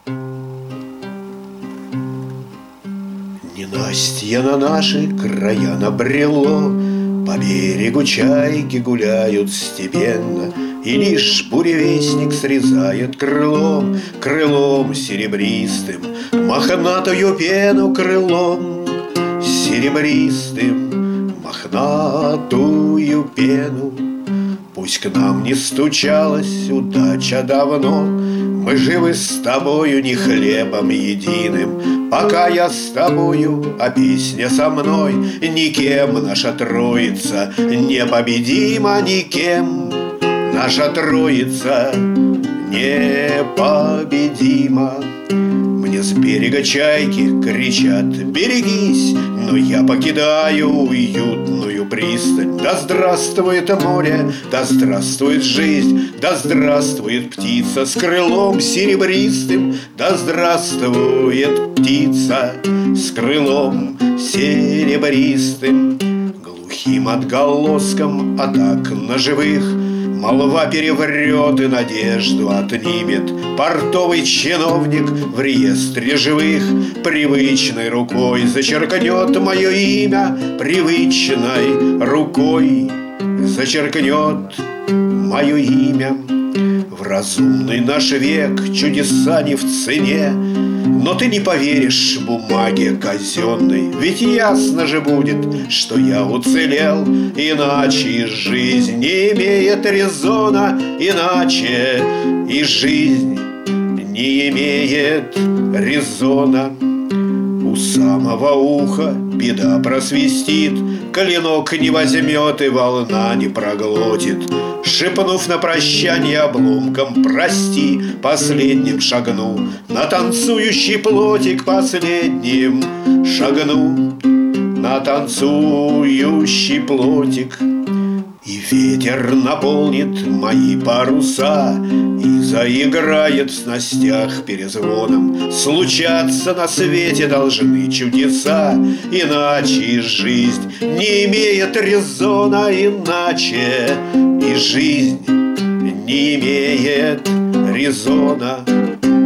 Ненастье на наши края набрело, по берегу чайки гуляют степенно, и лишь буревестник срезает крылом, крылом серебристым, мохнатую пену крылом серебристым, мохнатую пену. Пусть к нам не стучалась удача давно, мы живы с тобою не хлебом единым. Пока я с тобою, а песня со мной, никем наша троица непобедима, никем наша троица непобедима. Мне с берега чайки кричат: берегись, но я покидаю уютную пристань. Да здравствует море, да здравствует жизнь, да здравствует птица с крылом серебристым, да здравствует птица с крылом серебристым. Глухим отголоском атак ножевых молва переврет и надежду отнимет. Портовый чиновник в реестре живых привычной рукой зачеркнет мое имя, привычной рукой зачеркнет мое имя. В разумный наш век чудеса не в цене, но ты не поверишь бумаге казенной, ведь ясно же будет, что я уцелел. Иначе и жизнь не имеет резона, иначе и жизнь не имеет резона. У самого уха беда просвистит, клинок не возьмет и волна не проглотит. Шепнув на прощанье обломком прости, последним шагну на танцующий плотик, последним шагну на танцующий плотик. И ветер наполнит мои паруса и заиграет в снастях перезвоном. Случаться на свете должны чудеса, иначе жизнь не имеет резона, иначе и жизнь не имеет резона.